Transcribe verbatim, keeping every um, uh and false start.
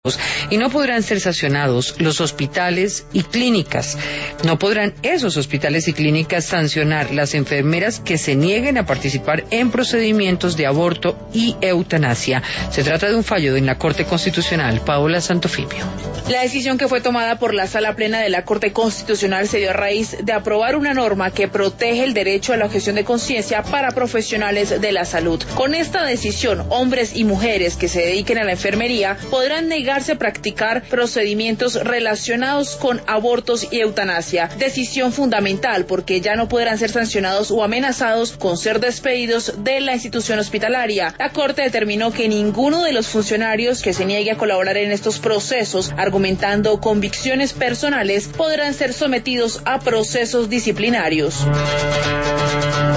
y no podrán ser sancionados los hospitales y clínicas. No podrán esos hospitales y clínicas sancionar las enfermeras que se nieguen a participar en procedimientos de aborto y eutanasia. Se trata de un fallo en la Corte Constitucional. Paola Santofimio. La decisión que fue tomada por la Sala Plena de la Corte Constitucional se dio a raíz de aprobar una norma que protege el derecho a la objeción de conciencia para profesionales de la salud. Con esta decisión, hombres y mujeres que se dediquen a la enfermería podrán negarse a practicar procedimientos relacionados con abortos y eutanasia. Decisión fundamental porque ya no podrán ser sancionados o amenazados con ser despedidos de la institución hospitalaria. La Corte determinó que ninguno de los funcionarios que se niegue a colaborar en estos procesos, argumentando convicciones personales, podrán ser sometidos a procesos disciplinarios.